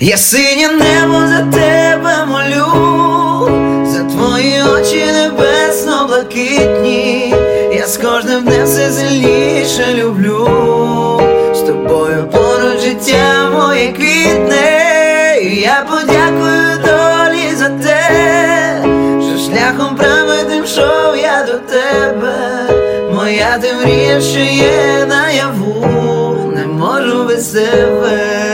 Я синє небо за тебе молю, за твої очі небесно-блакитні. Я з кожним днем все сильніше люблю, з тобою поруч життя моє квітне. Я подякую долі за те, що шляхом праведним йшов я до тебе. Моя ти мрія, що є наяву, не можу без тебе.